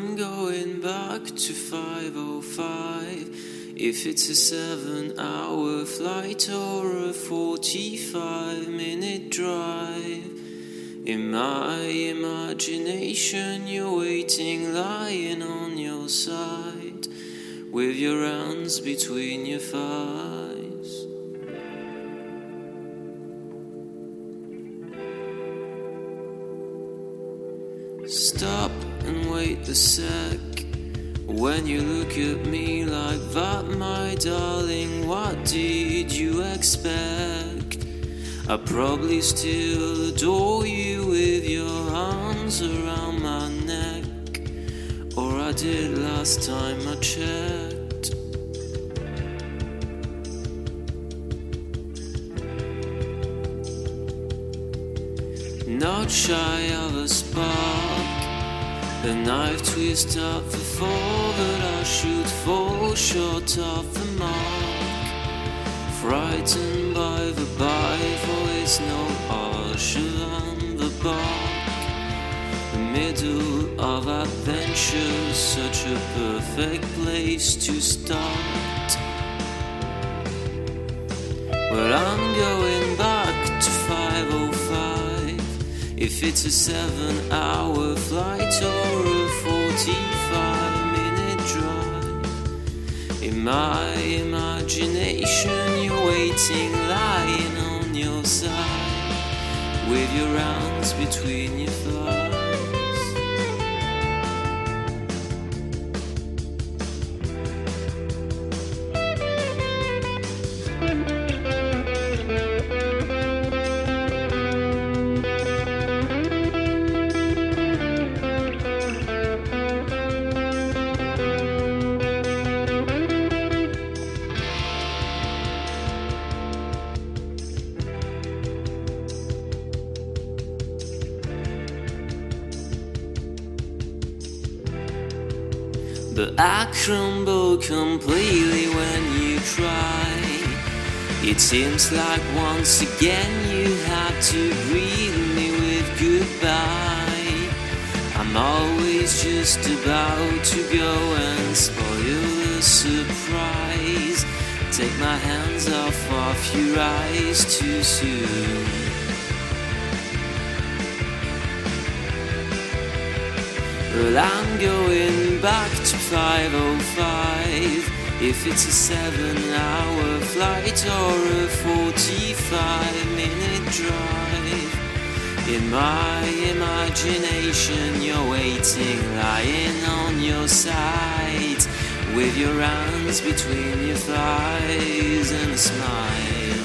I'm going back to 5:05. If it's a 7-hour flight or a 45-minute drive, in my imagination you're waiting, lying on your side, with your hands between your thighs. Stop and wait a sec. When you look at me like that, my darling, what did you expect? I probably still adore you with your arms around my neck, or I did last time I checked. Not shy of a spark, the knife twist up the fall, but I should fall short of the mark. Frightened by the Bible, it's no harsher on the bark. The middle of adventure, such a perfect place to start. Well, I'm going back to 5:05. If it's a 7-hour flight or a 45-minute drive, in my imagination you're waiting, lying on your side, with your hands between your thighs. But I crumble completely when you cry. It seems like once again you had to greet me with goodbye. I'm always just about to go and spoil the surprise. Take my hands off your eyes too soon. Well, I'm going back to 5:05. If it's a 7-hour flight or a 45-minute drive, in my imagination you're waiting, lying on your side, with your hands between your thighs and a smile.